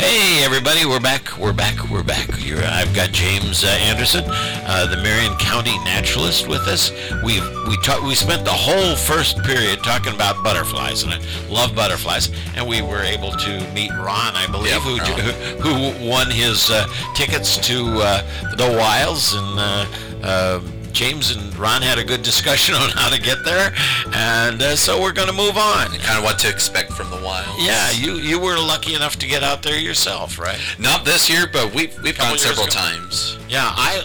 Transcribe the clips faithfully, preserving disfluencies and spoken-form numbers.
Hey everybody, we're back, we're back, we're back. You're, I've got James uh, Anderson, uh, the Marion County naturalist with us. We've, we ta- we spent the whole first period talking about butterflies, and I love butterflies, and we were able to meet Ron, I believe, Yep, who, Ron. who who won his uh, tickets to uh, the Wilds, and uh, uh, James and Ron had a good discussion on how to get there, and uh, so we're going to move on. Kind of what to expect from the wild. Yeah, you, you were lucky enough to get out there yourself, right? Not this year, but we've we've Couple gone several years ago. times. Yeah, I,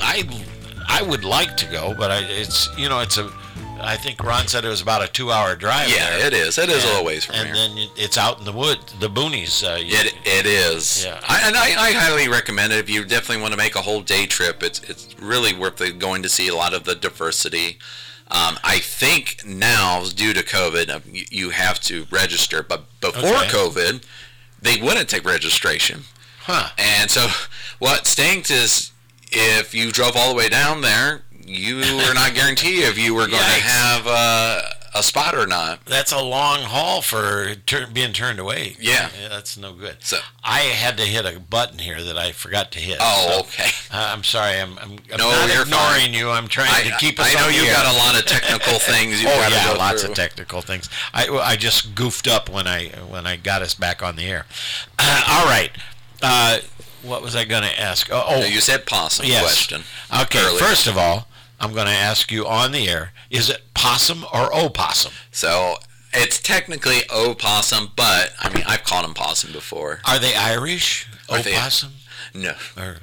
I, I would like to go, but I, it's you know it's a. I think Ron said it was about a two-hour drive. Yeah, there. it is. It is and, a little ways from and here. then it's out in the wood, the boonies. Uh, you- It it is. Yeah. I, and I, I highly recommend it if you definitely want to make a whole day trip. It's it's really worth it going to see a lot of the diversity. Um, I think now, due to COVID, uh, you, you have to register. But before Okay. COVID, they wouldn't take registration. Huh. And so what stinks is if you drove all the way down there, you were not guaranteed if you were going to Yikes. have uh, a spot or not. That's a long haul for tur- being turned away. Yeah. That's no good. So, I had to hit a button here that I forgot to hit. oh, so, okay. uh, I'm sorry. I'm, I'm, I'm No, not you're ignoring you. I'm trying to I, keep us I know on the you've air. got a lot of technical things you've Oh got to yeah, go lots through. of technical things. I, I just goofed up when I when I got us back on the air. Uh, all right. Uh, what was I going to ask? Oh, oh No, you said possum yes. question. Okay. earlier. First of all, I'm going to ask you on the air: is it possum or opossum? So it's technically opossum, but I mean I've called them possum before. Are they Irish? Are they- Opossum? No, Or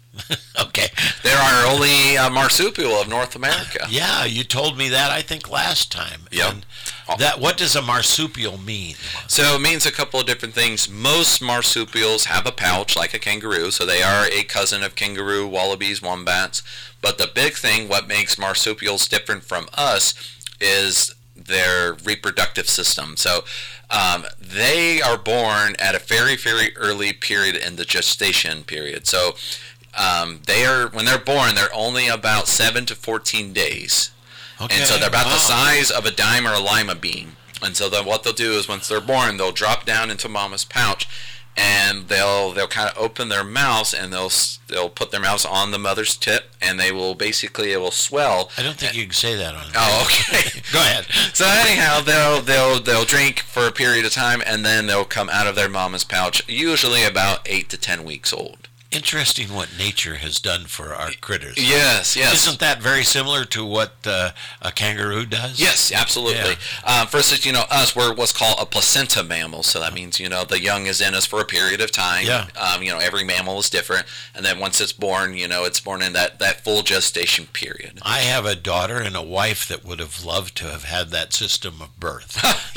okay. they're our only uh, marsupial of North America. Yeah, you told me that I think last time. Yep. And that what does a marsupial mean? So it means a couple of different things. Most marsupials have a pouch like a kangaroo, so they are a cousin of kangaroo, wallabies, wombats. But the big thing, what makes marsupials different from us, is their reproductive system. So um, they are born at a very, very early period in the gestation period. So um, they are when they're born, they're only about seven to fourteen days. Okay. And so they're about wow. the size of a dime or a lima bean. And so then what they'll do is once they're born, they'll drop down into mama's pouch, and they'll they'll kind of open their mouths, and they'll they'll put their mouths on the mother's tip, and they will basically it will swell. I don't think you can say that on. Oh, okay. Go ahead. So anyhow, they'll they'll they'll drink for a period of time, and then they'll come out of their mama's pouch, usually about eight to ten weeks old. Interesting what nature has done for our critters. Yes, yes. Isn't that very similar to what uh, a kangaroo does? Yes, absolutely. Um, for instance, you know, us, we're what's called a placenta mammal. So that means, you know, the young is in us for a period of time. Yeah. Um, you know, every mammal is different. And then once it's born, you know, it's born in that, that full gestation period. I have a daughter and a wife that would have loved to have had that system of birth.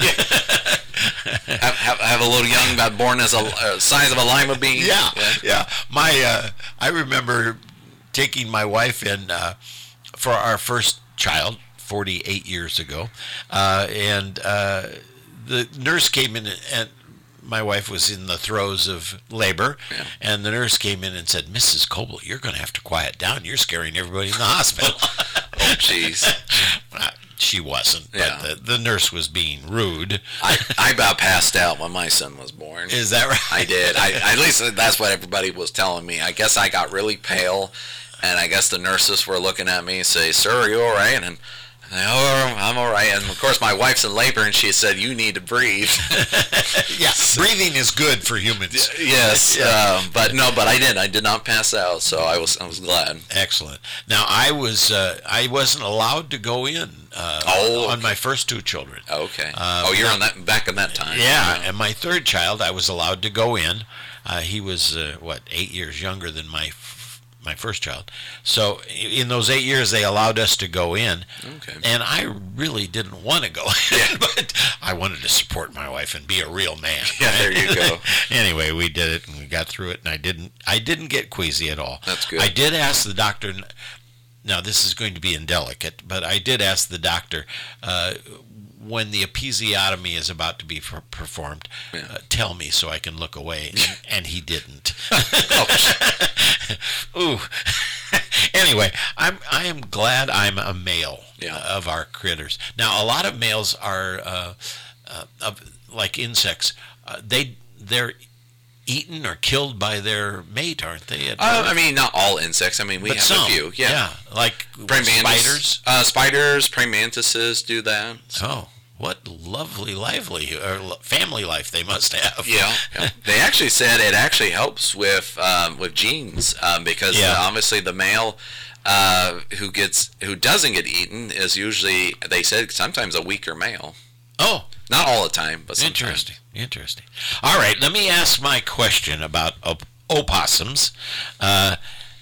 have, have, have a little young about born as a uh, size of a lima bean. Yeah, yeah. My, uh, I remember taking my wife in uh, for our first child forty-eight years ago, uh, and uh, the nurse came in, and my wife was in the throes of labor, Yeah. and the nurse came in and said, "Missus Coble, you're going to have to quiet down. You're scaring everybody in the hospital." Oh, jeez. She wasn't, but Yeah. the, the nurse was being rude. I, I about passed out when my son was born. Is that right? I did. I, at least that's what everybody was telling me. I guess I got really pale, and I guess the nurses were looking at me and say, "Sir, are you all right?" And I said, "Oh, I'm all right." And of course, my wife's in labor, and she said, "You need to breathe." Yeah, breathing is good for humans. Yes, um, but no, but I did. I did not pass out, so I was I was glad. Excellent. Now I was uh, I wasn't allowed to go in uh, Oh, on okay. my first two children. Okay. Uh, oh, you're on that back in that time. Yeah, and my third child I was allowed to go in. Uh, he was uh, what eight years younger than my f- my first child. So in those eight years they allowed us to go in. Okay. And I really didn't want to go in, but I wanted to support my wife and be a real man. Yeah, there you go. Anyway, we did it and we got through it, and I didn't I didn't get queasy at all. That's good. I did ask the doctor. Now this is going to be indelicate, but I did ask the doctor uh, when the episiotomy is about to be per- performed. Yeah. Uh, tell me so I can look away, and, and he didn't. Ooh. Anyway, I'm I am glad I'm a male Yeah. uh, of our critters. Now, a lot of males are uh, uh, of, like insects. Uh, they they're eaten or killed by their mate, aren't they? At Uh, birth? I mean, not all insects. I mean, we But have some, a few. Yeah, like Praying mantis- spiders. Uh, spiders, praying mantises do that. Oh, what lovely, lively or lo- family life they must have. Yeah, yeah. They actually said it actually helps with um, with genes um, because Yeah. obviously the male uh, who gets who doesn't get eaten is usually, they said, sometimes a weaker male. Oh, Not all the time, but sometimes. interesting, interesting. All right, let me ask my question about op- opossums. Uh,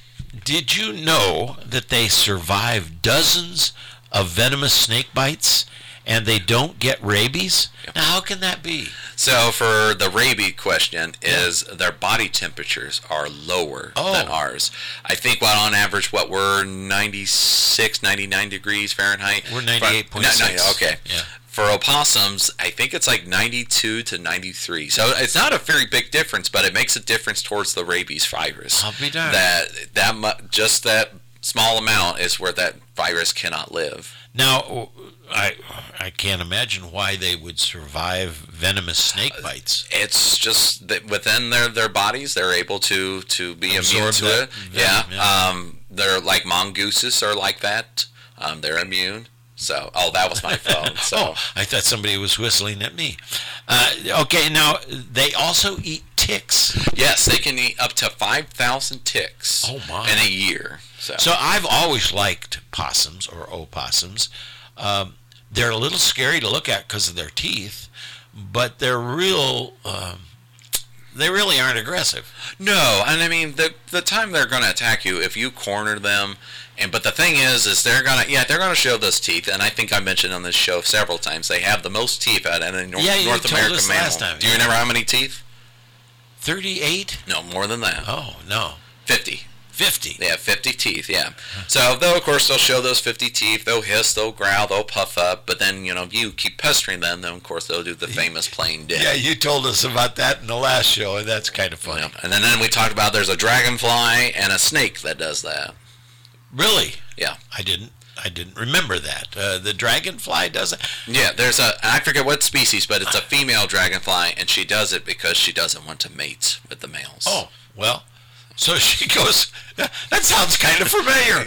did you know that they survive dozens of venomous snake bites and they don't get rabies? Yep. Now, how can that be? So for the rabies question is their body temperatures are lower Oh. than ours. I think what on average what we're ninety-six, ninety-nine degrees Fahrenheit. We're ninety-eight point six. No, no, okay. Yeah. For opossums, I think it's like ninety-two to ninety-three. So it's not a very big difference, but it makes a difference towards the rabies virus. I'll be darned. That that mu- just that small amount is where that virus cannot live. Now, I I can't imagine why they would survive venomous snake bites. It's just that within their, their bodies, they're able to, to be Absorb immune to that it. venom, yeah. yeah. Um, they're like mongooses are like that. Um, they're immune. So, oh, that was my phone. So. Oh, I thought somebody was whistling at me. Uh, okay, now they also eat ticks. Yes, they can eat up to five thousand ticks Oh, my. in a year. So, So I've always liked possums or opossums. Um, they're a little scary to look at because of their teeth, but they're real. Um, they really aren't aggressive. no, and I mean, the the time they're going to attack you, if you corner them, and but the thing is, is they're going to, yeah, they're going to show those teeth, and I think I mentioned on this show several times, they have the most teeth out of any North, Yeah, you North told American us mammal. last time, Do you yeah. remember how many teeth? Thirty-eight? No, more than that. Oh no, fifty. fifty. They have fifty teeth, yeah. So, they'll, of course, they'll show those fifty teeth. They'll hiss, they'll growl, they'll puff up. But then, you know, you keep pestering them, then, of course, they'll do the famous plain dead. Yeah, you told us about that in the last show, and that's kind of funny. Yeah. And then, then we talked about there's a dragonfly and a snake that does that. Really? Yeah. I didn't. I didn't remember that. Uh, the dragonfly does it. Yeah, there's a, I forget what species, but it's a female dragonfly, and she does it because she doesn't want to mate with the males. Oh, well, so she goes, that sounds kind of familiar.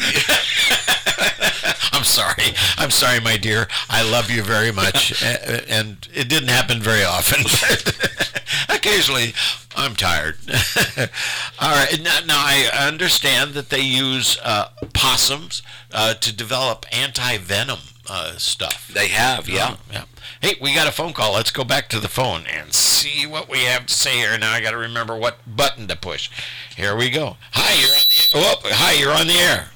I'm sorry. I'm sorry, my dear. I love you very much. a- And it didn't happen very often. Occasionally, I'm tired. All right. Now, now, I understand that they use uh, possums uh, to develop anti-venom uh, stuff. They have, yeah. Oh, yeah. Hey, we got a phone call. Let's go back to the phone and see what we have to say here. Now I got to remember what button to push. Here we go. Hi, you're on the oh, hi, you're on the air.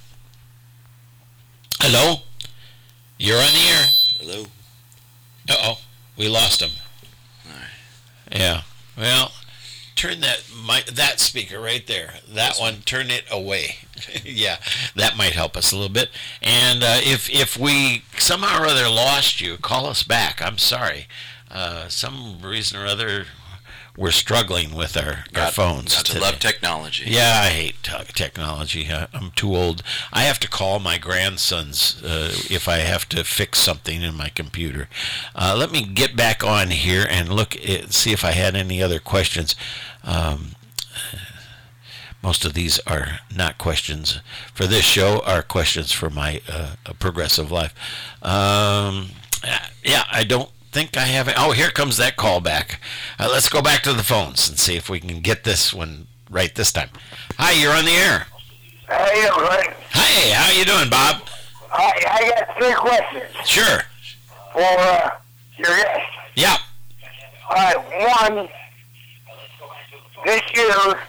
Hello? You're on the air. Hello. Uh-oh. We lost him. Yeah. Well, turn that mic, that speaker right there. That one, turn it away. Yeah, that might help us a little bit. And uh, if if we somehow or other lost you, call us back. I'm sorry. Uh, some reason or other, we're struggling with our, our Got- phones Got to today. love technology. Yeah, I hate te- technology. I, I'm too old. I have to call my grandsons uh, if I have to fix something in my computer. Uh, let me get back on here and look at, see if I had any other questions. Um, most of these are not questions for this show, are questions for my uh, progressive life. Um, yeah, I don't think I have it. Oh, here comes that call back. Uh, let's go back to the phones and see if we can get this one right this time. Hi, you're on the air. How you doing? Hey, how you doing, Bob? I, I got three questions Sure. for uh, your guest. Yeah. All right, one, this year,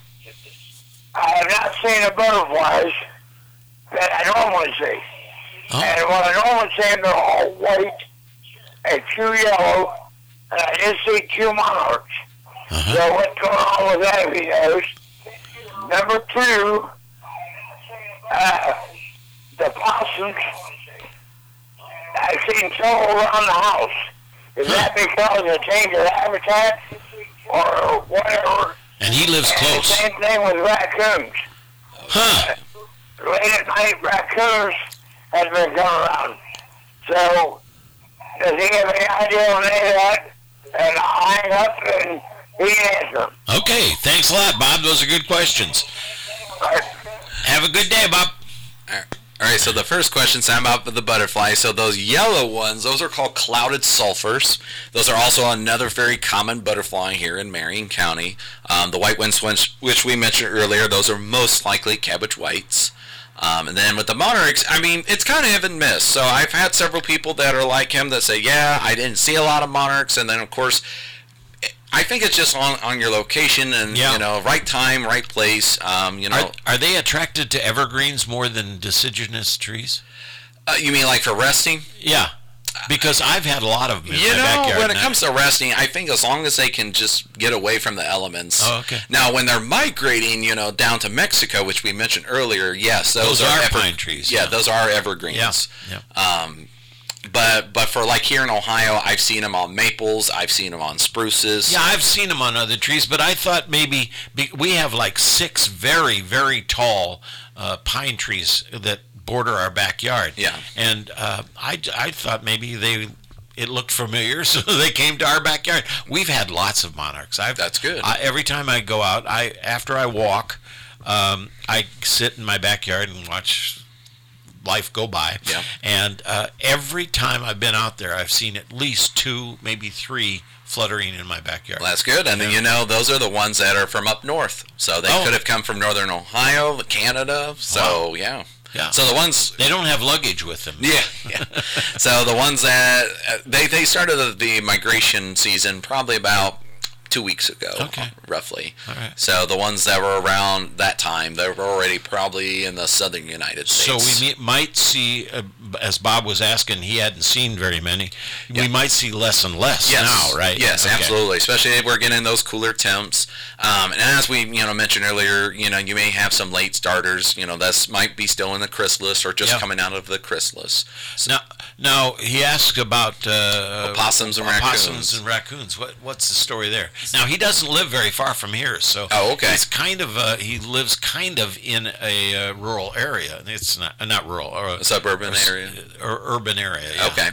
I have not seen the butterflies that I normally see. Oh. And what I normally see, they're all white and two yellow, and I did see two monarchs. Uh-huh. So what's going on with that, if he knows? Number two, uh, the possums, I've seen several around the house. Is that because of change of habitat or whatever? And he lives And the close. same thing with raccoons. Huh. Late at night, raccoons has been coming around. So, does he have any idea on any of that? And I'll hang up and he answered them. Okay, thanks a lot, Bob. Those are good questions. Have a good day, Bob. All right, so the first question, Sam, about the butterfly. So those yellow ones, those are called clouded sulfurs. Those are also another very common butterfly here in Marion County. Um, the white ones, which, which we mentioned earlier, those are most likely cabbage whites. Um, and then with the monarchs, I mean, it's kind of hit and miss. So I've had several people that are like him that say, yeah, I didn't see a lot of monarchs. And then, of course, I think it's just on, on your location and, yeah. you know, right time, right place. Um, you know, are, are they attracted to evergreens more than deciduous trees? Uh, you mean like for resting? Yeah, because I've had a lot of them in you my know, backyard. when it comes to resting, I think as long as they can just get away from the elements. Oh, okay. Now, when they're migrating, you know, down to Mexico, which we mentioned earlier, yes, those, those are, are ever- pine trees. Yeah, yeah, those are evergreens. Yeah, yeah. Um, But but for like here in Ohio, I've seen them on maples. I've seen them on spruces. Yeah, I've seen them on other trees, but I thought maybe be, we have like six very, very tall uh, pine trees that border our backyard. Yeah. And uh, I, I thought maybe they it looked familiar, so they came to our backyard. We've had lots of monarchs. I've, That's good. I, every time I go out, I after I walk, um, I sit in my backyard and watch life go by. Yeah. And uh, every time I've been out there, I've seen at least two, maybe three fluttering in my backyard. Well, that's good. And then, you know, those are the ones that are from up north. So they Oh. could have come from northern Ohio, Canada. So, Wow. yeah. Yeah. So the ones... They don't have luggage with them. Yeah, yeah. So the ones that... Uh, they, they started the, the migration season probably about two weeks ago, Okay. roughly. All right. So the ones that were around that time, they were already probably in the southern United So States. we me- might see, uh, as Bob was asking, he hadn't seen very many. Yeah. We might see less and less Yes. now, right? Yes, Okay. absolutely. Especially if we're getting those cooler temps. Um, and as we you know mentioned earlier, you know you may have some late starters. You know that's might be still in the chrysalis or just Yeah. coming out of the chrysalis. So, Now, now he asked about uh, Opossums and opossums raccoons. and raccoons. What what's the story there? Now he doesn't live very far from here, so Oh, okay. he's kind of uh, he lives kind of in a uh, rural area. It's not uh, not rural or a suburban or, area. or urban area. Yeah. Okay.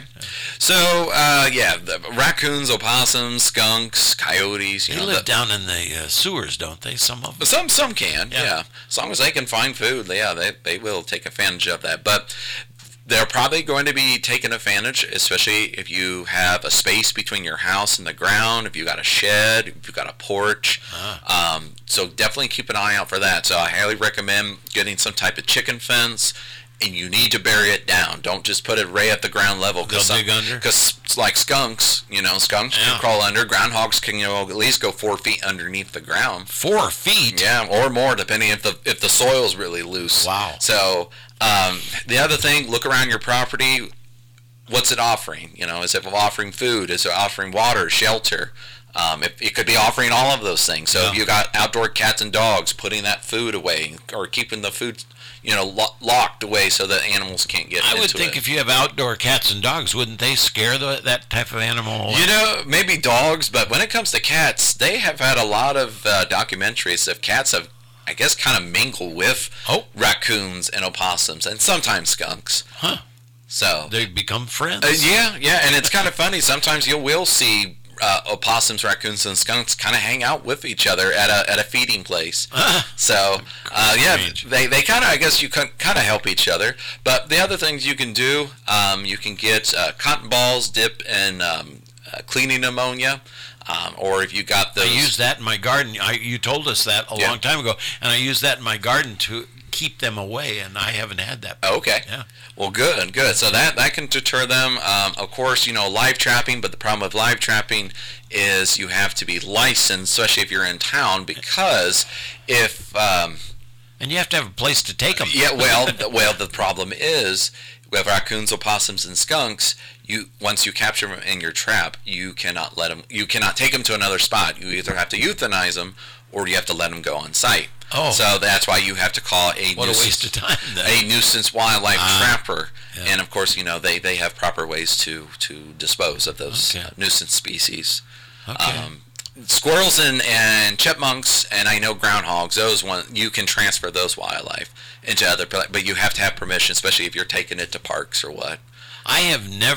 So uh, yeah, the raccoons, opossums, skunks, coyotes. You They know, live the, down in the uh, sewers, don't they? Some of them. Some some can, Yeah. yeah. As long as they can find food, yeah, they they will take advantage of that. But they're probably going to be taking advantage, especially if you have a space between your house and the ground, if you got a shed, if you got a porch. Ah. Um, so definitely keep an eye out for that. So I highly recommend getting some type of chicken fence. And you need to bury it down. Don't just put it right at the ground level. They'll dig under? Because like skunks, you know, skunks Yeah. can crawl under. Groundhogs can, you know, at least go four feet underneath the ground. Four feet. Yeah, or more, depending if the if the soil's really loose. Wow. So um, the other thing, look around your property. What's it offering? You know, is it offering food? Is it offering water, shelter? Um, it, it could be offering all of those things. So Yeah. if you got outdoor cats and dogs, putting that food away or keeping the food, you know, lo- locked away so that animals can't get I into would think it. if you have outdoor cats and dogs, wouldn't they scare the, that type of animal? You know, maybe dogs, but when it comes to cats, they have had a lot of uh, documentaries of cats have, I guess, kind of mingle with Oh. raccoons and opossums and sometimes skunks. Huh. So, They become friends. uh, yeah, yeah, and it's kind of funny. Sometimes you will see uh, opossums, raccoons, and skunks kind of hang out with each other at a at a feeding place. Ah. So, uh, yeah, Strange. they, they kind of, I guess you can kind of help each other. But the other things you can do, um, you can get uh, cotton balls, dip in um, uh, cleaning ammonia, um, or if you got those. I use that in my garden. I, you told us that a Yeah. long time ago, and I use that in my garden to keep them away, and I haven't had that. Oh, okay. Yeah. Well, good, good. So that that can deter them. Um, of course, you know, live trapping, but the problem with live trapping is you have to be licensed, especially if you're in town, because if um, And you have to have a place to take them. yeah, well, the, well, the problem is with raccoons, opossums, and skunks. You once you capture them in your trap, you cannot let them. You cannot take them to another spot. You either have to euthanize them, or you have to let them go on site. Oh. So that's why you have to call a What a nuisance, waste of time, then. a nuisance wildlife Ah, trapper. yeah. And of course, you know they, they have proper ways to, to dispose of those Okay. uh, nuisance species. Okay. Um, squirrels and, and chipmunks, and I know groundhogs. Those one you can transfer those wildlife into other, pla- but you have to have permission, especially if you're taking it to parks or what. I have never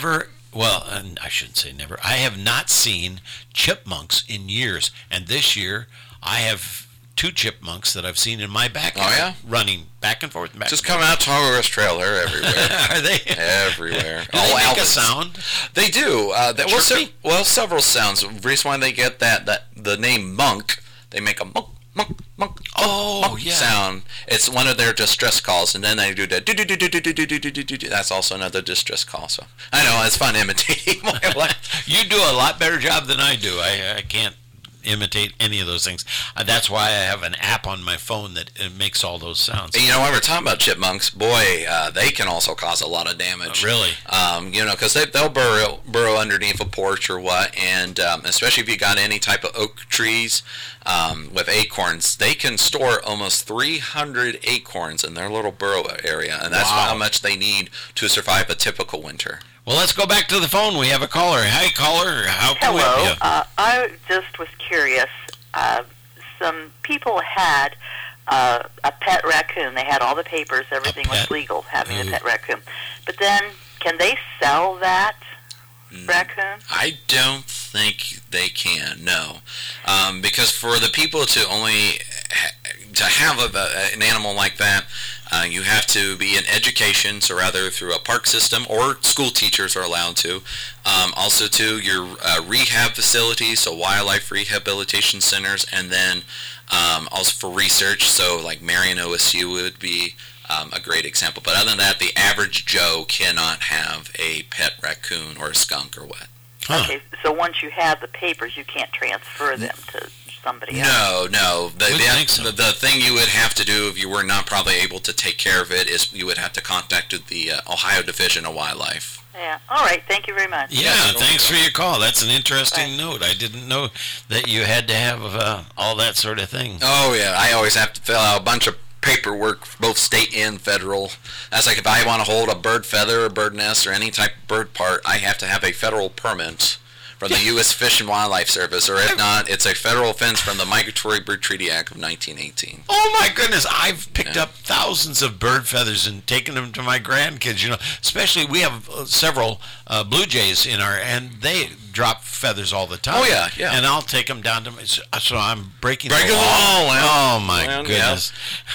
well, and I shouldn't say never. I have not seen chipmunks in years, and this year I have two chipmunks that I've seen in my backyard. Oh, yeah? Running back and forth. And back Just and come out Tallgrass Trail. They're everywhere. Are they? Everywhere. Do they All make a Alphas. sound? They do. Uh, that, well, Chirpy? se- well, several sounds. The reason why they get that, that the name monk, they make a monk, monk, monk, Oh, monk yeah. sound. It's one of their distress calls, and then they do the do do do do do do do do do do do. That's also another distress call. So I know it's fun imitating my life. You do a lot better job than I do. I, I can't imitate any of those things. Uh, that's why I have an app on my phone that uh, makes all those sounds. You know, when we're talking about chipmunks, boy, uh, they can also cause a lot of damage. Uh, really? Um, you know, because they, they'll burrow, burrow underneath a porch or what, and um, especially if you got any type of oak trees um, with acorns, they can store almost three hundred acorns in their little burrow area, and that's Wow. how much they need to survive a typical winter. Well, let's go back to the phone. We have a caller. Hi, caller. How can we Hello. help you? Uh, I just was curious. Uh, some people had uh, a pet raccoon. They had all the papers. Everything pet? was legal, having Ooh. a pet raccoon. But then, can they sell that Mm. raccoon? I don't think they can, no. Um, because for the people to only ha- to have a, a, an animal like that, uh, you have to be in education, so rather through a park system, or school teachers are allowed to. Um, also to your uh, rehab facilities, so wildlife rehabilitation centers, and then um, also for research, so like Marion O S U would be Um, a great example. But other than that, the average Joe cannot have a pet raccoon or a skunk or what. Huh. Okay, so once you have the papers, you can't transfer them to somebody else. No, no. The, Wouldn't the, think so. the, the thing you would have to do if you were not probably able to take care of it is you would have to contact the uh, Ohio Division of Wildlife. Yeah. All right. Thank you very much. Yeah, thanks for your call. That's an interesting Bye. note. I didn't know that you had to have uh, all that sort of thing. Oh, yeah. I always have to fill out a bunch of paperwork, both state and federal. That's like if I want to hold a bird feather or bird nest or any type of bird part, I have to have a federal permit from the U S Fish and Wildlife Service, or if not, it's a federal offense from the Migratory Bird Treaty Act of nineteen eighteen. Oh my goodness! I've picked Yeah. up thousands of bird feathers and taken them to my grandkids. You know, especially we have uh, several uh, blue jays in our, and they drop feathers all the time. Oh, yeah, yeah. And I'll take them down to my. So so I'm breaking Breaking the the law. law, Lynn. Oh my Lynn, goodness!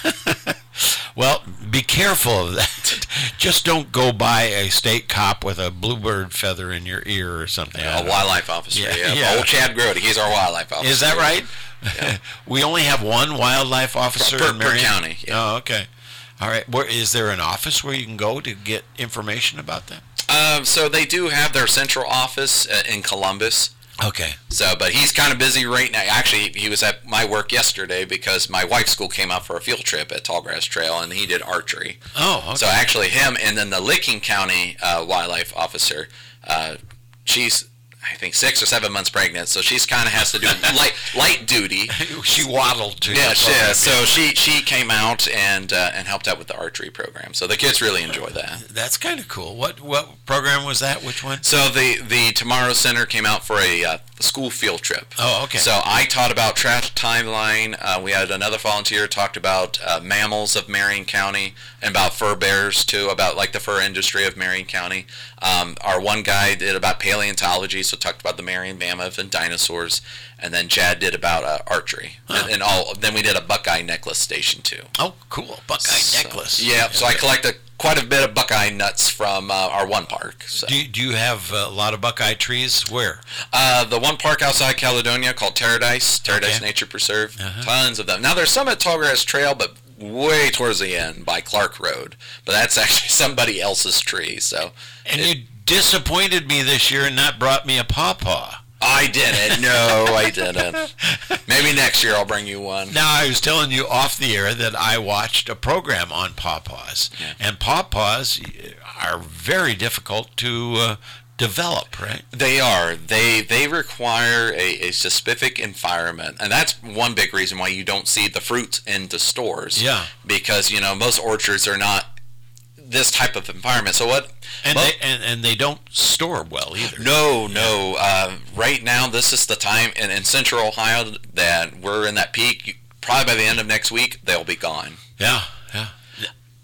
Well, be careful of that. Just don't go by a state cop with a bluebird feather in your ear or something. I A don't know. wildlife officer, Yeah, yeah. yeah. Old Chad Grody, he's our wildlife officer. Is that right? Yeah. We only have one wildlife officer Per- in per Marion? county, yeah. Oh, okay. All right. Where, is there an office where you can go to get information about that? Um, so they do have their central office uh, in Columbus. Okay. So, but he's kind of busy right now. Actually, he was at my work yesterday because my wife's school came out for a field trip at Tallgrass Trail, and he did archery. Oh, okay. So actually, him and then the Licking County uh, wildlife officer, uh, she's I think six or seven months pregnant, so she's kind of has to do light light duty. She waddled to Yeah, the she, phone. so she she came out and uh, and helped out with the archery program. So the kids really enjoy that. That's kind of cool. What what program was that? Which one? So the the Tomorrow Center came out for a uh, school field trip. Oh, okay. So I taught about trash timeline. Uh, we had another volunteer talked about uh, mammals of Marion County and about fur bears too, about like the fur industry of Marion County. Um, our one guy did about paleontology, so talked about the Marion mammoth and dinosaurs, and then Chad did about uh, archery, Huh. and, and all. Then we did a Buckeye necklace station too. Oh, cool. Buckeye So- necklace. Yeah, so I collected quite a bit of Buckeye nuts from uh, our one park. So. Do you, do you have a lot of Buckeye trees? Where? Uh, the one park outside Caledonia called Paradise, Paradise Okay. Nature Preserve. Uh-huh. Tons of them. Now there's some at Tallgrass Trail, but way towards the end by Clark Road. But that's actually somebody else's tree. So And you disappointed me this year and not brought me a pawpaw. I didn't. No, I didn't. Maybe next year I'll bring you one. Now, I was telling you off the air that I watched a program on pawpaws, Yeah. and pawpaws are very difficult to uh, develop, right? They are. They they require a, a specific environment, and that's one big reason why you don't see the fruits in the stores. Yeah. Because you know most orchards are not this type of environment. So what? And well, they and, and they don't store well either. No, no. Uh, right now, this is the time in, in Central Ohio that we're in that peak. You- Probably by the end of next week, they'll be gone. Yeah, yeah.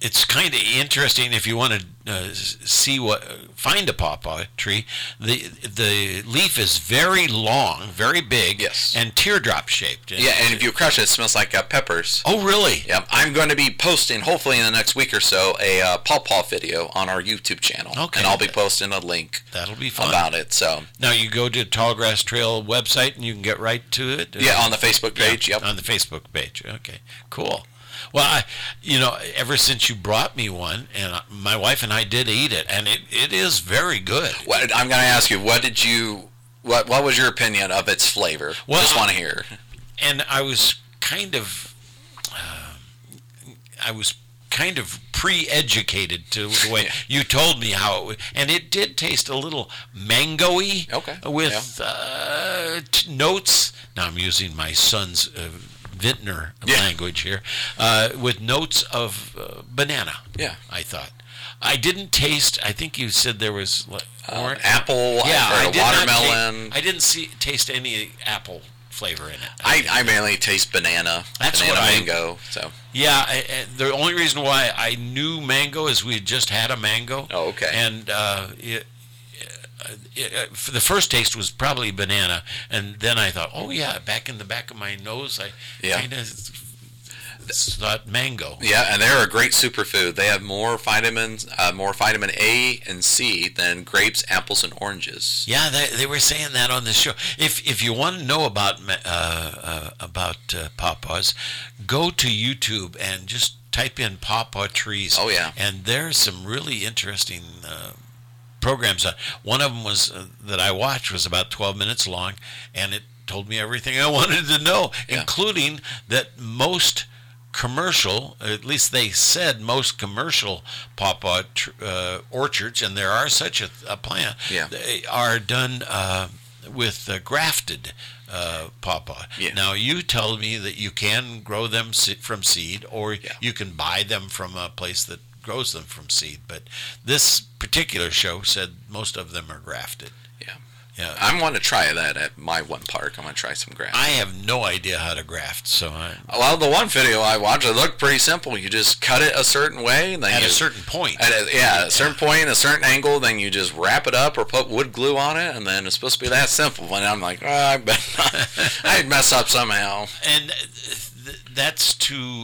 it's kind of interesting if you want to uh, see what find a pawpaw tree. The the leaf is very long, very big, Yes. and teardrop shaped. Yeah, and if you crush it, it smells like uh, peppers. Oh, really? Yeah, I'm going to be posting, hopefully in the next week or so, a uh, pawpaw video on our YouTube channel. Okay. And I'll be posting a link That'll be fun. about it. So Now you go to Tallgrass Trail website and you can get right to it. yeah, on the Facebook page. Yeah, Yep. on the Facebook page. Okay, cool. Well, I, you know, ever since you brought me one, and I- my wife and I did eat it, and it, it is very good. What, I'm going to ask you, what did you, what what was your opinion of its flavor? Well, Just want to hear. And I was kind of, uh, I was kind of pre-educated to the way Yeah. you told me how it would, and it did taste a little mango-y. Okay, With uh, t- notes. Now I'm using my son's uh, vintner Yeah. language here, uh, with notes of uh, banana. Yeah. I thought. I didn't taste. I think you said there was like, Uh, orange- apple, Yeah, or I did not watermelon. ta- I didn't see taste any apple flavor in it. I, I mainly taste banana. That's banana what I- mango. So Yeah, I, I, the only reason why I knew mango is we had just had a mango. Oh, okay. And uh, it, uh, it, uh, for the first taste was probably banana, and then I thought, oh yeah, back in the back of my nose, I Yeah. kind of thought mango. yeah, and they're a great superfood. They have more vitamins, uh, more vitamin A and C than grapes, apples, and oranges. Yeah, they, they were saying that on the show. If if you want to know about ma- uh, uh, about uh, pawpaws, go to YouTube and just type in pawpaw trees. Oh, yeah. And there's some really interesting uh, programs. Uh, one of them was uh, that I watched was about twelve minutes long, and it told me everything I wanted to know, Yeah. including that most commercial, at least they said most commercial pawpaw tr- uh, orchards, and there are such a, a plant, Yeah. they are done uh, with uh, grafted uh, pawpaw. Yeah. Now, you told me that you can grow them se- from seed, or Yeah. you can buy them from a place that grows them from seed, but this particular show said most of them are grafted. Yeah. Yeah. I'm going to try that at my one park. I'm going to try some grass. I have no idea how to graft, so I, Well, the one video I watched, it looked pretty simple. You just cut it a certain way, and then at you, a certain point. At a, yeah, at a certain point, a certain angle, then you just wrap it up or put wood glue on it, and then it's supposed to be that simple. And I'm like, oh, I bet I'd mess up somehow. And th- that's to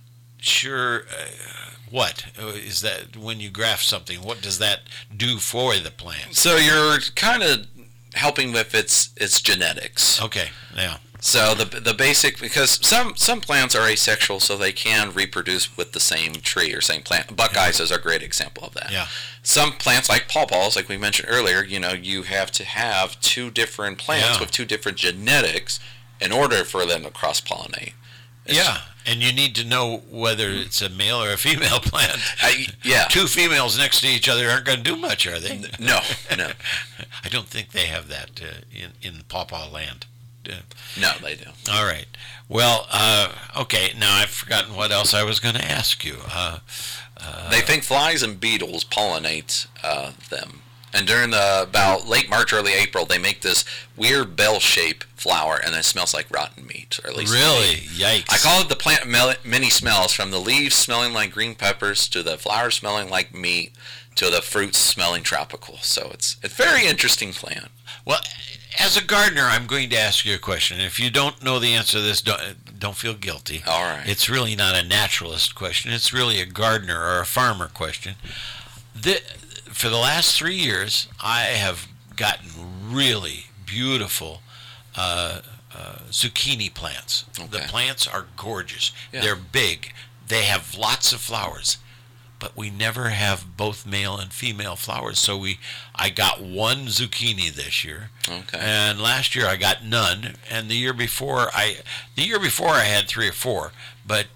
ensure uh, what Uh, is that when you graft something? What does that do for the plant? So you're kind of helping with its its genetics. Okay, yeah, So the the basic, because some some plants are asexual, so they can reproduce with the same tree or same plant. Buckeyes is a great example of that. yeah, Some plants, like pawpaws, like we mentioned earlier, you know, you have to have two different plants Yeah. with two different genetics in order for them to cross pollinate. yeah. And you need to know whether it's a male or a female plant. I, yeah. Two females next to each other aren't going to do much, are they? No, no, I don't think they have that uh, in in pawpaw land. Uh, no, they do. all right. Well, uh, okay. Now I've forgotten what else I was going to ask you. Uh, They think flies and beetles pollinate uh, them. And during the about late March, early April, they make this weird bell-shaped flower, and it smells like rotten meat, or at least really? Yikes! I call it the plant mel- many smells, from the leaves smelling like green peppers to the flowers smelling like meat to the fruits smelling tropical. So it's it's a very interesting plant. Well, as a gardener, I'm going to ask you a question. If you don't know the answer to this, don't, don't feel guilty. All right. It's really not a naturalist question. It's really a gardener or a farmer question. The, for the last three years, I have gotten really beautiful uh, uh, zucchini plants. The Okay. plants are gorgeous. Yeah. They're big. They have lots of flowers. But we never have both male and female flowers. So we, I got one zucchini this year. Okay. And last year I got none. And the year before I, the year before I had three or four. But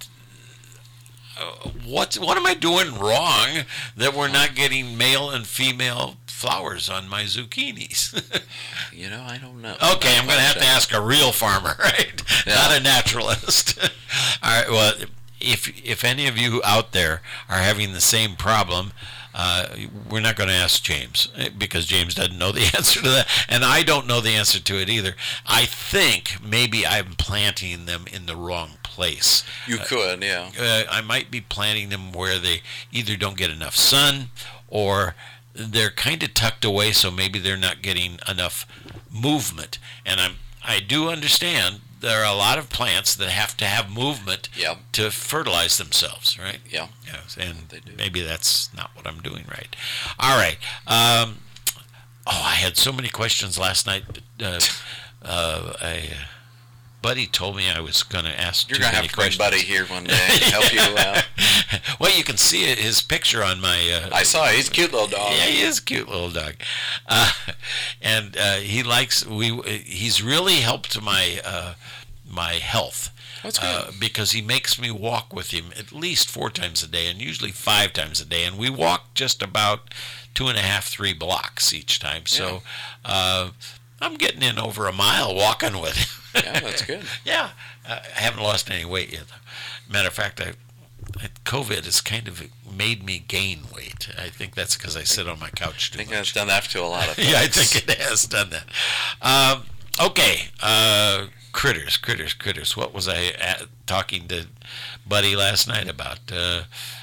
uh, what what am I doing wrong that we're not getting male and female flowers on my zucchinis? You know, I don't know. Okay, I'm going to have to ask a real farmer, right? Yeah. Not a naturalist. All right. Well, if if any of you out there are having the same problem, uh, we're not going to ask James, because James doesn't know the answer to that, and I don't know the answer to it either. I think maybe I'm planting them in the wrong place. place. You could, yeah. Uh, I might be planting them where they either don't get enough sun or they're kind of tucked away, so maybe they're not getting enough movement. And I'm I do understand there are a lot of plants that have to have movement Yep. to fertilize themselves, right? Yeah. Yes, and They do. maybe that's not what I'm doing right. All right. Um, oh, I had so many questions last night. But, uh, uh, a buddy told me I was going to ask You're too going to many have to bring questions. Buddy here one day to help you out. Well, you can see it, his picture on my... Uh, I saw it. He's a cute little dog. Yeah, he is a cute little dog, uh, and uh, he likes we. He's really helped my uh, my health. That's good. Uh, because he makes me walk with him at least four times a day, and usually five times a day, and we walk just about two and a half, three blocks each time. So uh, I'm getting in over a mile walking with him. Yeah, that's good. Yeah, uh, I haven't lost any weight yet. Matter of fact, I. COVID has kind of made me gain weight. I think that's because I sit on my couch I too think much. that's done that to a lot of folks. Yeah, I think it has done that. Um, okay, uh, critters, critters, critters. What was I at, talking to Buddy last night about? Uh,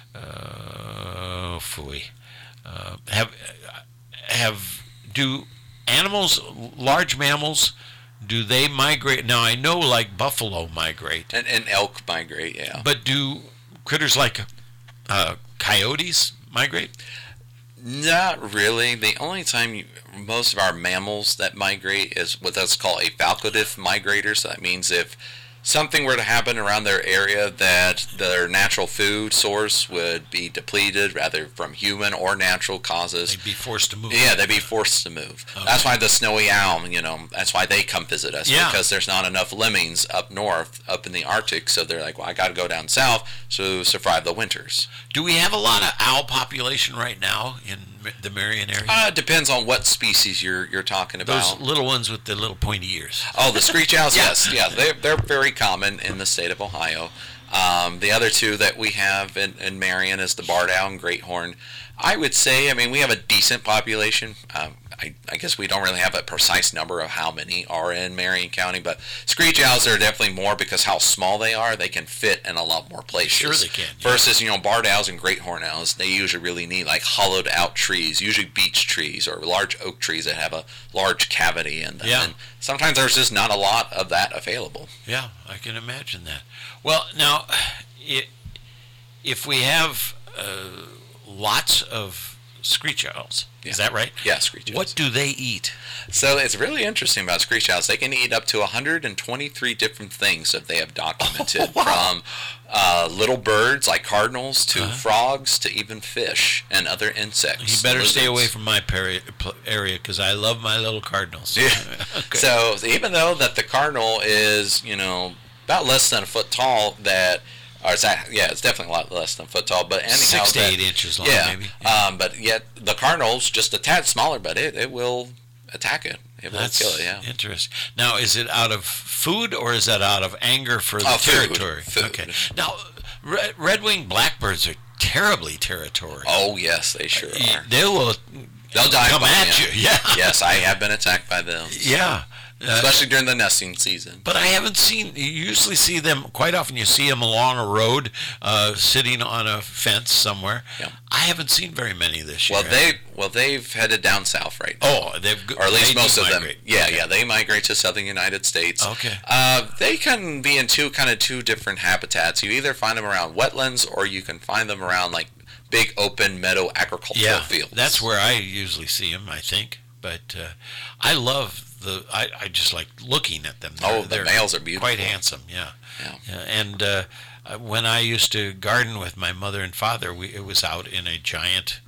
uh, phooey. Uh, have have do animals, large mammals, do they migrate? Now I know like buffalo migrate, And, and elk migrate, yeah. but do critters like uh, coyotes migrate? Not really. The only time you, most of our mammals that migrate is what that's called a facultative migrator. So that means if something were to happen around their area that their natural food source would be depleted, rather from human or natural causes. They'd be forced to move. Yeah, they'd be forced to move. Okay. That's why the snowy owl, you know, that's why they come visit us. Yeah. Because there's not enough lemmings up north, up in the Arctic. So they're like, well, I got to go down south to survive the winters. Do we have a lot of owl population right now in the Marion area? Uh, it depends on what species you're you're talking about. Those little ones with the little pointy ears. Oh, the screech owls, yes. Yeah, they're, they're very common in the state of Ohio. Um, the other two that we have in, in Marion is the barred owl and great horn. I would say, I mean, we have a decent population. Um, I, I guess we don't really have a precise number of how many are in Marion County, but screech owls are definitely more because how small they are, they can fit in a lot more places. Sure they can, yeah. Versus, you know, barred owls and great horn owls, they usually really need like hollowed out trees, usually beech trees or large oak trees that have a large cavity in them. Yeah. And sometimes there's just not a lot of that available. Yeah, I can imagine that. Well, now, it, if we have uh, lots of screech owls, is that right? Yeah, screech owls. What do they eat? So it's really interesting about screech owls. They can eat up to one hundred twenty-three different things that they have documented, Oh, wow. from uh, little birds like cardinals to Uh-huh. frogs to even fish and other insects. You better stay lizards. away from my peri- pl- area because I love my little cardinals. Yeah. Okay. So even though that the cardinal is, you know, about less than a foot tall, that or it's that, yeah, it's definitely a lot less than a foot tall. But anyhow, Six to that- eight inches long, yeah, maybe. Um, but yet the cardinal's just a tad smaller, but it, it will attack it. It will That's kill it. Yeah. interesting. Now, is it out of food or is that out of anger for the Oh, food. territory? Food. Okay. Now, red, red-winged blackbirds are terribly territorial. Oh yes, they sure Y- are. They will They'll dive come bomb at you. Yeah. Yes, I have been attacked by them. Yeah. Uh, Especially during the nesting season. but I haven't seen. You usually see them quite often. You see them along a road, uh, sitting on a fence somewhere. Yeah. I haven't seen very many this year. Well, they well they've headed down south right now. Oh, they've go- Or at least they do most of migrate. them. Yeah, yeah, they migrate to southern United States. Okay. Uh, they can be in two kind of two different habitats. You either find them around wetlands, or you can find them around like big open meadow agricultural Yeah, fields. that's where I usually see them. I think, but uh, I love the. I, I just like looking at them. Oh, They're- the they're males are beautiful. quite handsome. Yeah. Yeah. Yeah, and uh, uh, when I used to garden with my mother and father, we it was out in a giant,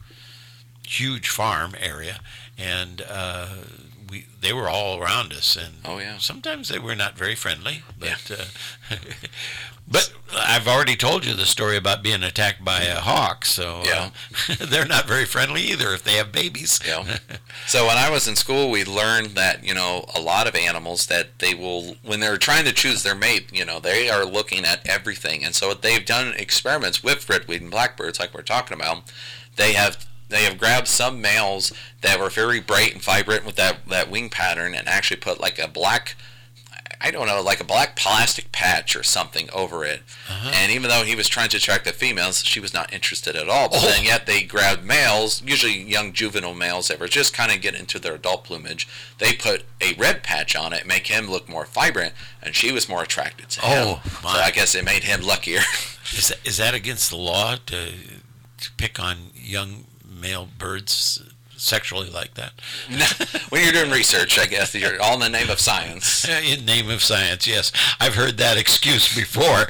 huge farm area, and uh, we they were all around us, and Oh, yeah. sometimes they were not very friendly, but uh, but I've already told you the story about being attacked by a hawk, so Yeah. uh, they're not very friendly either if they have babies. Yeah. So when I was in school, we learned that, you know, a lot of animals that they will, when they're trying to choose their mate, you know, they are looking at everything. And so they've done experiments with red-winged and blackbirds, like we're talking about. They have they have grabbed some males that were very bright and vibrant with that, that wing pattern and actually put like a black, I don't know, like a black plastic patch or something over it. Uh-huh. And even though he was trying to attract the females, she was not interested at all. But Oh. then yet they grabbed males, usually young juvenile males that were just kind of getting into their adult plumage. They put a red patch on it, make him look more vibrant, and she was more attracted to him. Oh, my. So I guess it made him luckier. Is that, is that against the law to, to pick on young male birds sexually like that? When you're doing research, I guess you're all in the name of science. Uh, In name of science, yes. I've heard that excuse before.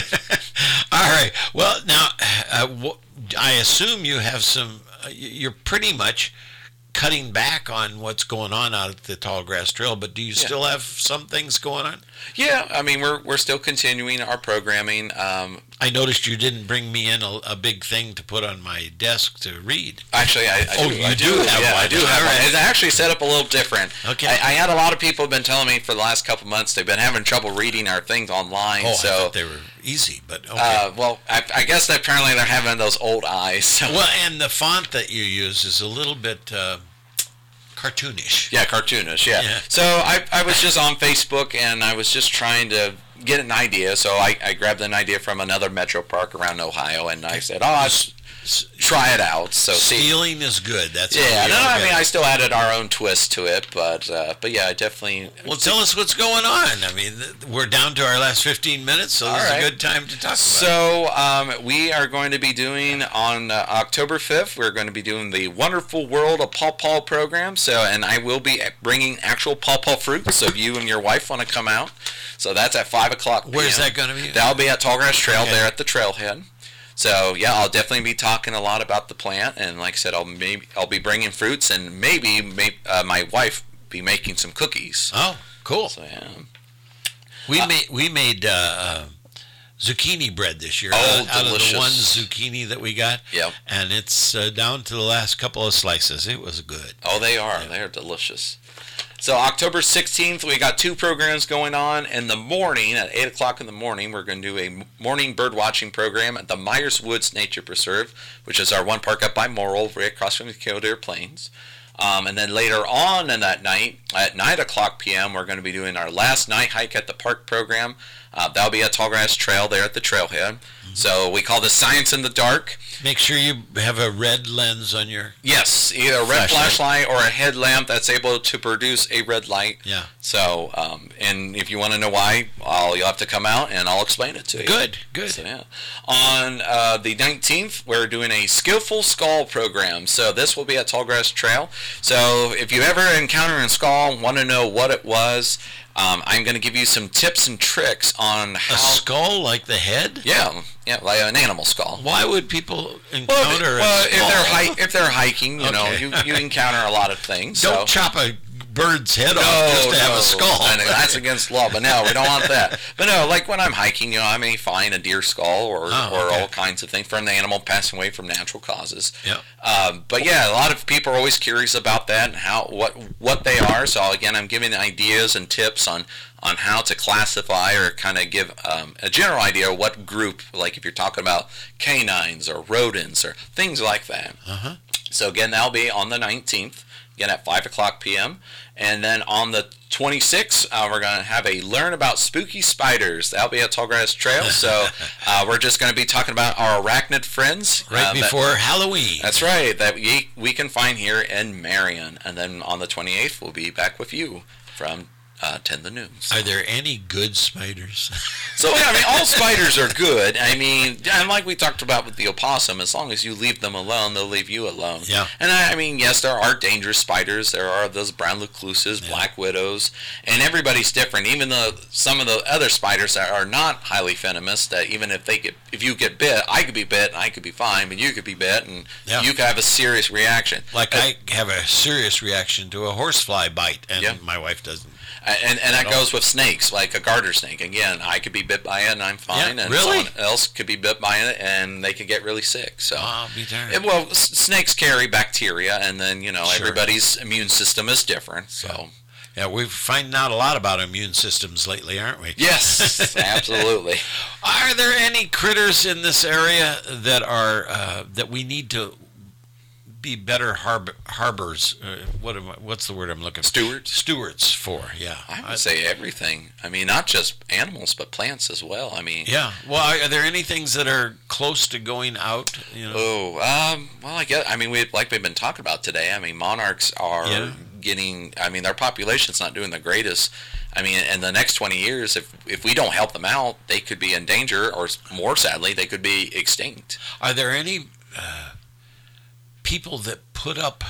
All right. Well, now, uh, wh- I assume you have some, uh, y- you're pretty much cutting back on what's going on out at the Tall Grass Trail, but do you Yeah. still have some things going on? Yeah, I mean, we're we're still continuing our programming. Um, I noticed you didn't bring me in a, a big thing to put on my desk to read. Actually, I, I Oh, do. you I do do have yeah, one. I do have All one. right. It's actually set up a little different. Okay. I, I had a lot of people have been telling me for the last couple months they've been having trouble reading our things online. Oh, I so, thought they were easy, but okay. uh, well, I, I guess that apparently they're having those old eyes. So. Well, and the font that you use is a little bit uh, cartoonish. Yeah, cartoonish. Yeah. Yeah. So I, I was just on Facebook and I was just trying to get an idea. So I, I grabbed an idea from another metro park around Ohio, and I said, "Oh, I'll s- try it out." So see. Stealing is good. That's how Yeah. we No, all I get mean, it. I still added our own twist to it, but uh, but yeah, I definitely. Well, tell us what's going on. I mean, th- we're down to our last fifteen minutes, so All this right. is a good time to talk about it. So um, we are going to be doing on uh, October fifth. We're going to be doing the Wonderful World of Pawpaw program. So, and I will be bringing actual pawpaw fruit. So, if you and your wife want to come out, so that's at five o'clock. p m. Where's that going to be? That'll be at Tallgrass Trail Okay. there at the trailhead. So yeah, I'll definitely be talking a lot about the plant, and like I said, I'll maybe I'll be bringing fruits, and maybe, maybe uh, my wife be making some cookies. Oh, cool. So yeah. We Uh, made we made uh, uh, zucchini bread this year. Oh, out, out of the delicious. one zucchini that we got. Yep. And it's uh, down to the last couple of slices. It was good. Oh, they are. They are delicious. So October sixteenth, we got two programs going on. In the morning, at eight o'clock in the morning, we're going to do a morning bird watching program at the Myers Woods Nature Preserve, which is our one park up by Morrill, right across from the Kildare Plains. Um, and then later on in that night, at nine o'clock p m, we're going to be doing our last night hike at the park program. Uh, that'll be at Tallgrass Trail there at the trailhead. Mm-hmm. So we call this Science in the Dark. Make sure you have a red lens on your. Yes, either a red Flashlight. flashlight or a headlamp that's able to produce a red light. Yeah. So, um, and if you want to know why, I'll, you'll have to come out and I'll explain it to you. Good, good. So, yeah. On uh, the nineteenth, we're doing a Skillful Skull program. So this will be at Tallgrass Trail. So if you ever encounter a skull, want to know what it was, um, I'm going to give you some tips and tricks on A how. skull like the head? Yeah, yeah, like an animal skull. Why would people Well, encounter if, well, a if skull? they're hi- if they're hiking, you know, Okay. you, you encounter a lot of things. Don't so. chop a bird's head No, off just to have no, a skull. I know, that's against law, but no, we don't want that. But no, like when I'm hiking, you know, I may find a deer skull or, Oh, or okay. all kinds of things from the animal passing away from natural causes. Yep. Um, but yeah, a lot of people are always curious about that and how what what they are. So again, I'm giving ideas and tips on on how to classify or kind of give um, a general idea of what group, like if you're talking about canines or rodents or things like that. Uh-huh. So again, that'll be on the nineteenth, again at five o'clock p m And then on the twenty-sixth, uh, we're going to have a Learn About Spooky Spiders. That'll be at Tallgrass Trail. So uh, we're just going to be talking about our arachnid friends. Right uh, that- before Halloween. that's right, that we, we can find here in Marion. And then on the twenty-eighth, we'll be back with you from uh, ten to noon. So. Are there any good spiders? So, yeah, I mean, all spiders are good. I mean, and like we talked about with the opossum, as long as you leave them alone, they'll leave you alone. Yeah. And I, I mean, yes, there are dangerous spiders. There are those brown recluses, Yeah. black widows, and everybody's different. Even though some of the other spiders that are not highly venomous, that even if they get, if you get bit, I could be bit, and I could be fine, but you could be bit, and Yeah. you could have a serious reaction. Like Uh, I have a serious reaction to a horsefly bite, and Yeah. my wife doesn't. And, and that At all. goes with snakes, like a garter snake. Again, I could be bit by it and I'm fine, Yeah, and really? someone else could be bit by it and they could get really sick. So, Oh, be darned. it- well, s- snakes carry bacteria, and then you know Sure. everybody's immune system is different. So, Yeah, we're finding out a lot about immune systems lately, aren't we? yes, absolutely. Are there any critters in this area that are uh, that we need to be better harb- harbors? Uh, what am I, what's the word I'm looking for? Stewards? Stewards for, yeah. I would say everything. I mean, not just animals, but plants as well. I mean, Yeah. Well, are, are there any things that are close to going out? You know. oh, um, well, I guess, I mean, we like we've been talking about today. I mean, monarchs are Yeah. getting. I mean, their population's not doing the greatest. I mean, in the next twenty years, if if we don't help them out, they could be in danger, or more sadly, they could be extinct. Are there any uh, people that put up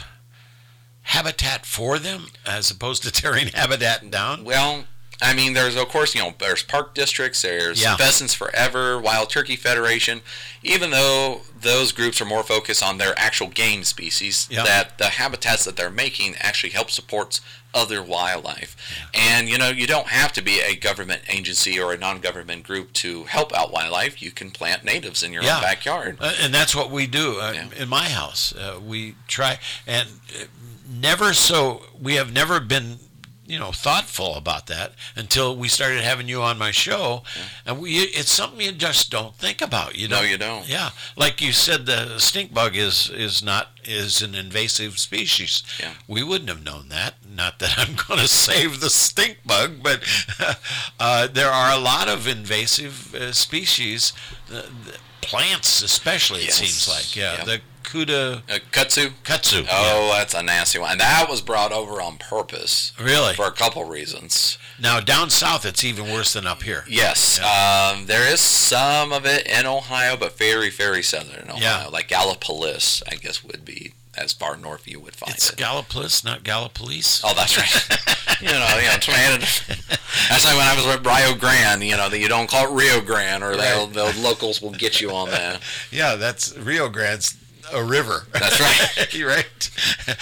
habitat for them as opposed to tearing habitat down? Well, I mean, there's of course, you know, there's park districts, there's Yeah. Pheasants Forever, Wild Turkey Federation. Even though those groups are more focused on their actual game species, Yeah. that the habitats that they're making actually help support other wildlife. And you know, you don't have to be a government agency or a non-government group to help out wildlife. You can plant natives in your Yeah. own backyard. Uh, and that's what we do uh, Yeah. in my house. Uh, we try, and uh, never so, we have never been, you know, thoughtful about that until we started having you on my show. And we, it's something you just don't think about. You No, know? you don't. Yeah. Like you said, the stink bug is, is not, is an invasive species. Yeah. We wouldn't have known that. Not that I'm going to save the stink bug, but uh, there are a lot of invasive uh, species, uh, the plants especially, Yes. it seems like. Yeah. Yeah. The kuda Uh, kudzu. katsu. Oh, that's a nasty one. And that was brought over on purpose Yeah. Really? for a couple reasons. Now, down south, it's even worse than up here. Yes, um, there is some of it in Ohio, but very, very southern Ohio. Yeah. Like Gallipolis, I guess, would be as far north you would find It's it. Gallipolis, not Gallipolis. Oh, that's right. you know, you know, tomato. That's like when I was with Rio Grande. You know, that you don't call it Rio Grande, or they'll, the locals will get you on that. Yeah, that's Rio Grande's a river. That's right. You're right.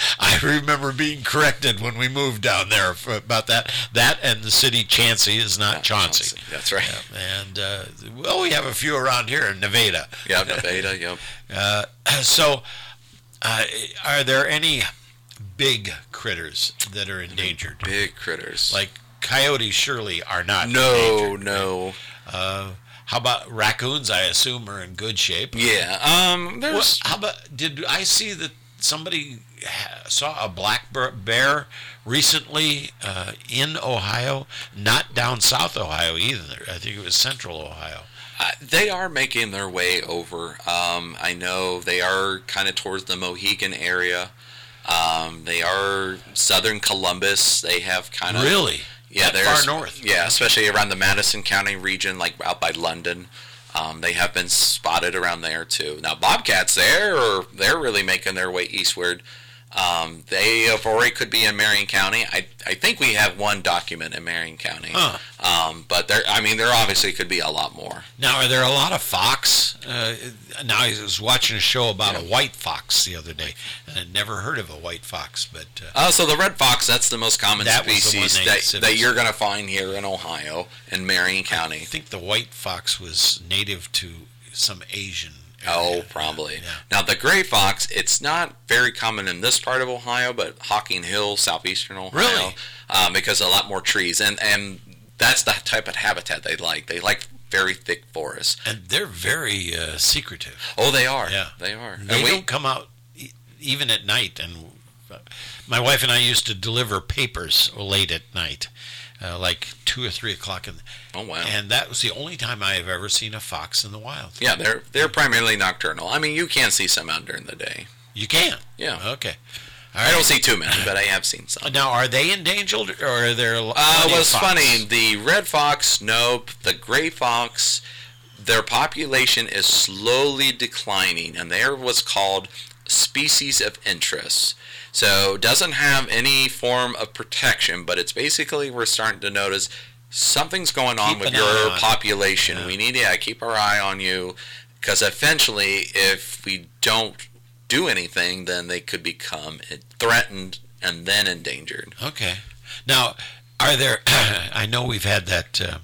I remember being corrected when we moved down there for, about that. That and the city Chauncey is not Chauncey. That's right. Yeah, and uh, well, we have a few around here in Nevada. Yeah, Nevada. Yep. Uh, so, uh, are there any big critters that are endangered? Big critters. Like coyotes, surely are not. no, endangered. no. Uh, how about raccoons? I assume are in good shape. Yeah. Um. There's. What, how about? Did I see that somebody ha- saw a black bear- bear recently uh, in Ohio? Not down South Ohio either. I think it was Central Ohio. Uh, they are making their way over. Um, I know they are kind of towards the Mohegan area. Um, they are southern Columbus. They have kind of Really? yeah, That there's far north? Yeah, especially around the Madison County region, like out by London. Um, they have been spotted around there too. Now bobcats, there or they're really making their way eastward. Um, they have already could be in Marion County. I I think we have one document in Marion County. Huh. Um, but there, I mean, there obviously could be a lot more. Now, are there a lot of fox? Uh, now, I was watching a show about a white fox the other day, and I'd never heard of a white fox, but... Uh, Uh, so the red fox, that's the most common That was the one species they that, said that was- you're going to find here in Ohio, in Marion I County. think the white fox was native to some Asian Oh, area. probably. Yeah. Now, the gray fox, it's not very common in this part of Ohio, but Hocking Hill, southeastern Ohio. Really? Um, because a lot more trees. And, and that's the type of habitat they like. They like very thick forests. And they're very uh, secretive. Oh, they are. Yeah. They are. They and we, don't come out e- even at night. And uh, my wife and I used to deliver papers late at night, uh, like two or three o'clock. In the, oh, wow. And that was the only time I have ever seen a fox in the wild. yeah, they're they're primarily nocturnal. I mean, you can see some out during the day. You can. Yeah. Okay. All I don't right. see too many, but I have seen some. Now, are they endangered, or are there? Uh, plenty of what's fox? funny, the red fox, nope. The gray fox, their population is slowly declining, and they're what's called species of interest. So, doesn't have any form of protection, but it's basically we're starting to notice something's going on Keep with an your eye on it. population. Yeah. We need to yeah, keep our eye on you, because eventually, if we don't do anything, then they could become threatened and then endangered. Okay. Now, are there? I know we've had that uh,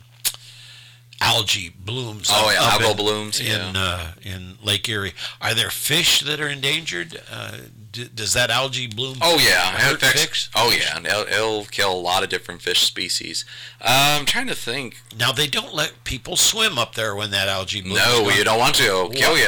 algae blooms. Oh, yeah, up algal in, blooms, in yeah. uh, in Lake Erie. Are there fish that are endangered? Uh, d- does that algae bloom? Oh yeah, it hurt affects- fish? Oh yeah, and it'll, it'll kill a lot of different fish species. Uh, I'm trying to think. Now they don't let people swim up there when that algae blooms. No, you don't want to. It'll kill you.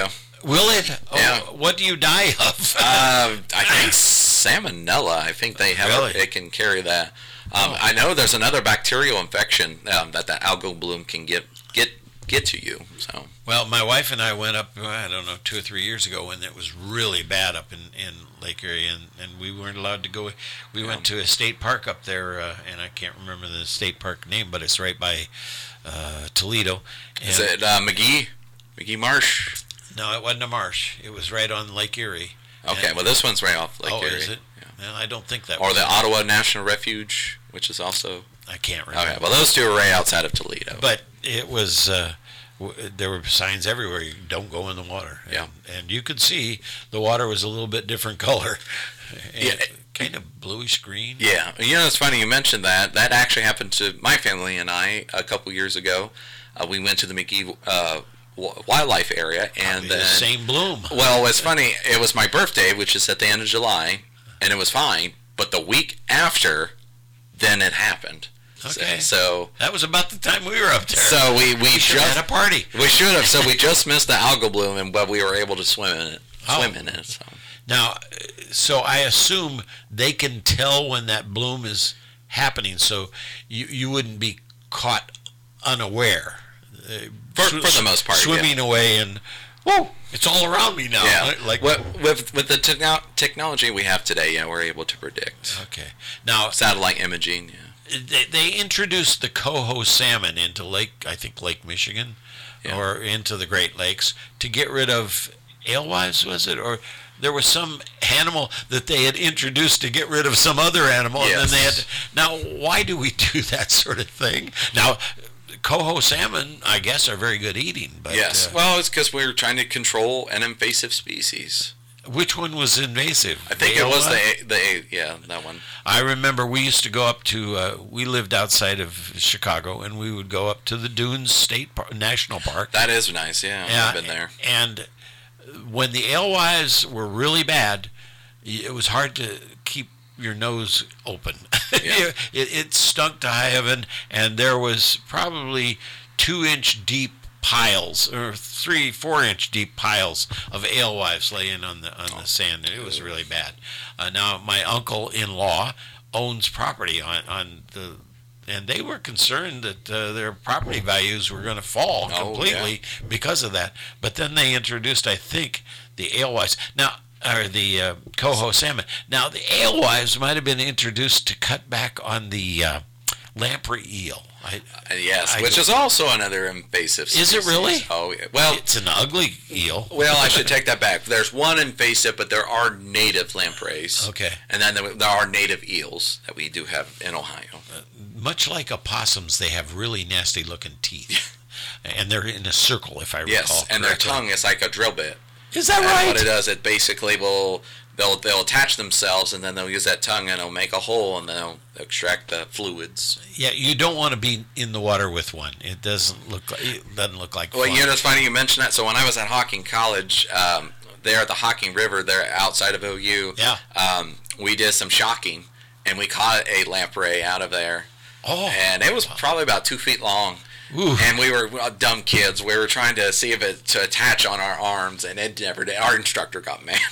Will it? Oh, Yeah. what do you die of? Uh, I think salmonella. I think they have Really? it can carry that. Um, Oh. I know there's another bacterial infection um, that the algal bloom can get get get to you. So Well, my wife and I went up, I don't know, two or three years ago when it was really bad up in, in Lake Erie, and, and we weren't allowed to go. We Yeah. went to a state park up there, uh, and I can't remember the state park name, but it's right by uh, Toledo. And is it uh, McGee McGee Marsh? No, it wasn't a marsh. It was right on Lake Erie. Okay, And- well this one's right off Lake oh, Erie. is it? Yeah. Well, I don't think that Or was the it. Ottawa National Refuge, which is also I can't remember. okay. Well, those two are right outside of Toledo. But it was, uh, w- there were signs everywhere, you don't go in the water. And, Yeah. and you could see the water was a little bit different color. And Yeah. kind of bluish green. Yeah, you know, it's funny you mentioned that. That actually happened to my family and I a couple years ago. Uh, we went to the McGee uh, w- Wildlife Area, and the then same bloom. well, it's funny. It was my birthday, which is at the end of July, and it was fine. But the week after, then it happened. Okay. So, That was about the time we were up there. so we we we should have just had a party. we should have. So we just missed the algal bloom, and but we were able to swim in it. Oh. Swim in it. So. Now, uh, so I assume they can tell when that bloom is happening, so you you wouldn't be caught unaware. Uh, For- sw- for the most part, swimming away and whoa, it's all around me now. Yeah, Like with with, with the techno- technology we have today, yeah, we're able to predict okay. Now satellite imaging. Yeah. they, they introduced the coho salmon into Lake, I think Lake Michigan, Yeah. or into the Great Lakes to get rid of alewives, was it? Or there was some animal that they had introduced to get rid of some other animal, and then they had Yes. to, now why do we do that sort of thing? Now, coho salmon, I guess, are very good eating, but Yes. uh, Well, it's because we were trying to control an invasive species. which one was invasive? I think The it was alewife? the the yeah that one. I remember we used to go up to, uh, we lived outside of Chicago, and we would go up to the Dunes State Par- National Park. That is nice. Yeah, Yeah, I've been there. And when the alewives were really bad, y- it was hard to keep your nose open. Yeah. it, it stunk to high heaven, and there was probably two-inch deep piles, or three, four-inch deep piles of alewives laying on the on the sand, and it was really bad. Uh, now, my uncle-in-law owns property on on the. And they were concerned that uh, their property values were going to fall Oh, completely because of that. But then they introduced, I think, the alewives. Now, or the uh, coho salmon. Now, the alewives might have been introduced to cut back on the uh, lamprey eel. I, Uh, yes, I which don't- is also another invasive species. Is it really? Oh, yeah. Well, it's an ugly eel. well, I should take that back. There's one invasive, but there are native lampreys. Okay. And then there there are native eels that we do have in Ohio. Much like opossums, they have really nasty-looking teeth. And they're in a circle, if I recall Yes, and their correctly. tongue is like a drill bit. Is that And right? what it does, it basically will they'll they'll attach themselves, and then they'll use that tongue, and it'll make a hole, and they'll extract the fluids. Yeah, you don't want to be in the water with one. It doesn't look like it doesn't look like Well, fun. you know, it's funny you mentioned that. So when I was at Hocking College, um, there at the Hocking River, there outside of O U, Yeah. um, we did some shocking, and we caught a lamprey out of there, Oh, and it was probably about two feet long. ooh. And we were uh, dumb kids. We were trying to see if it to attach on our arms, and it never did. Our instructor got mad.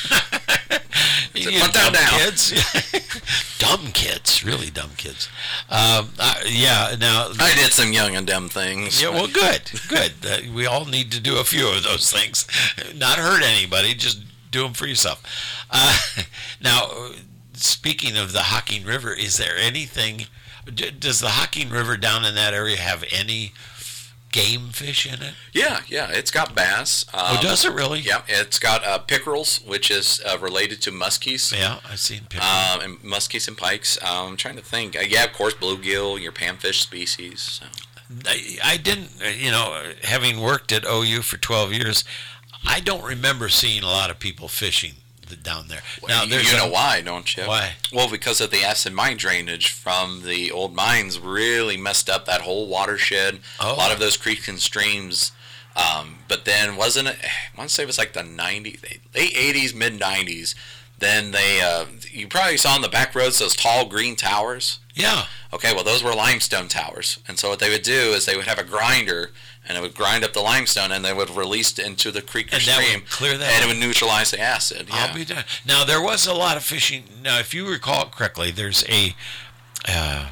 You put that dumb down. kids, dumb kids, really dumb kids. Um, uh, yeah. Now, I did some young and dumb things. yeah. Well, good, good. Uh, we all need to do a few of those things. Not hurt anybody. Just do them for yourself. Uh, now, speaking of the Hocking River, is there anything? d- Does the Hocking River down in that area have any game fish in it? Yeah, yeah. It's got bass. Um, Oh, does it really? Yeah, it's got uh, pickerels, which is uh, related to muskies. Yeah, I've seen pictures. Um, and muskies and pikes. Um, I'm trying to think. Uh, yeah, of course, bluegill, your panfish species. So. I, I didn't, uh, you know, having worked at O U for twelve years, I don't remember seeing a lot of people fishing th- down there. Well, you, you know why, don't you? Why? Well, because of the acid mine drainage from the old mines really messed up that whole watershed. Oh. A lot of those creeks and streams. Um, but then wasn't it? I want to say it was like the nineties, late eighties, mid nineties. Then they, uh, you probably saw on the back roads those tall green towers. Yeah. Okay, well, those were limestone towers. And so what they would do is they would have a grinder, and it would grind up the limestone, and they would release it into the creek or And that stream. would clear that And up. it would neutralize the acid. Yeah. I'll be done. Now, there was a lot of fishing. Now, if you recall it correctly, there's a, uh,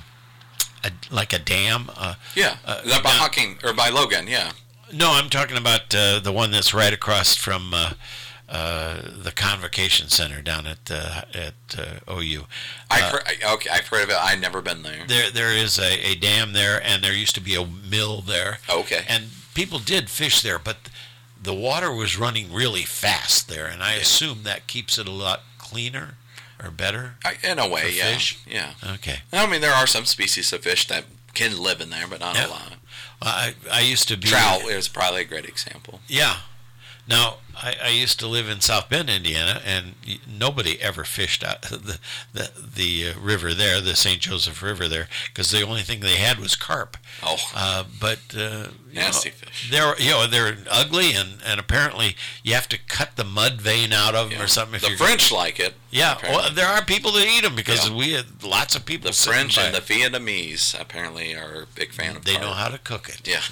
a like a dam. Uh, yeah. uh, That by now- Hocking, or by Logan, yeah. No, I'm talking about uh, the one that's right across from uh, uh, the Convocation Center down at uh, at uh, O U. I've Uh, heard, I- okay, I've heard of it. I've never been there. There, there is a, a dam there, and there used to be a mill there. Okay. And people did fish there, but the water was running really fast there, and I assume that keeps it a lot cleaner or better. I, in a way, for yeah. fish? Yeah. Okay. I mean, there are some species of fish that can live in there, but not Yeah. a lot. I I used to be Trout is probably a great example. Yeah. Now, I, I used to live in South Bend, Indiana, and y- nobody ever fished out the the, the uh, river there, the Saint Joseph River there, because the only thing they had was carp. Oh, Uh, but uh, you nasty know, fish. They're you know they're ugly, and, and apparently you have to cut the mud vein out of them Yeah. or something. If The you're French like it. yeah, apparently. well, there are people that eat them because Yeah. we had lots of people. The sitting French by. and the Vietnamese apparently are a big fan of They carp. know how to cook it. Yeah.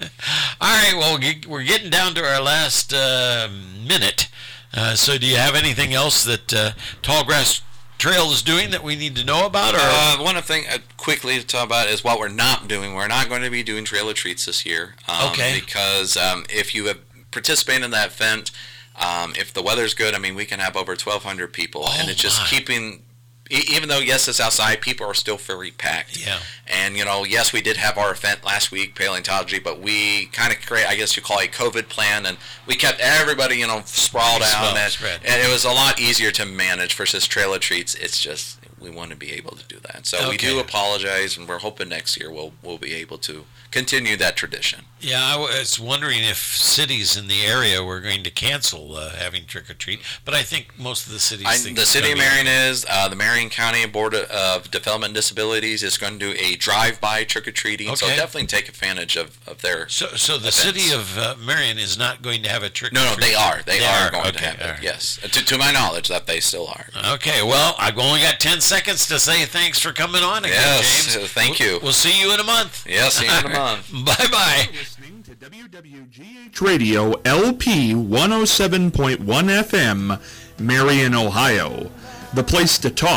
All right, well, ge- we're getting down to our last uh, minute. Uh, so, do you have anything else that uh, Tallgrass Trail is doing that we need to know about? Or Uh, one thing uh, quickly to talk about is what we're not doing. We're not going to be doing trail of treats this year. Um, Okay. Because um, if you have participated in that event, um, if the weather's good, I mean, we can have over twelve hundred people. Oh, and it's just my. keeping, e- even though, yes, it's outside, people are still very packed. yeah, And, you know, yes, we did have our event last week, paleontology, but we kind of create, I guess you call it a COVID plan, and we kept everybody, you know, sprawled out. Small And, spread. and it was a lot easier to manage versus trail of treats. It's just, we want to be able to do that. So we do Okay. apologize, and we're hoping next year we'll, we'll be able to continue that tradition. yeah. I was wondering if cities in the area were going to cancel uh, having trick or treat, but I think most of the cities. I, think the it's city of gonna be- Marion is, uh, the Marion County Board of Development and Disabilities is going to do a drive-by trick-or-treating, so Okay. definitely take advantage of, of their... So, so the events. city of uh, Marion is not going to have a trick. No, no, they are. They, They are, are, going okay, to have it, all right. yes. To, to my knowledge, that they still are. Okay, well, I've only got ten seconds to say thanks for coming on again, Yes, James. uh, thank you. We'll see you in a month. Yes, see you in a month. Bye bye. Listening to W W G H Radio L P one oh seven point one F M, Marion, Ohio. The place to talk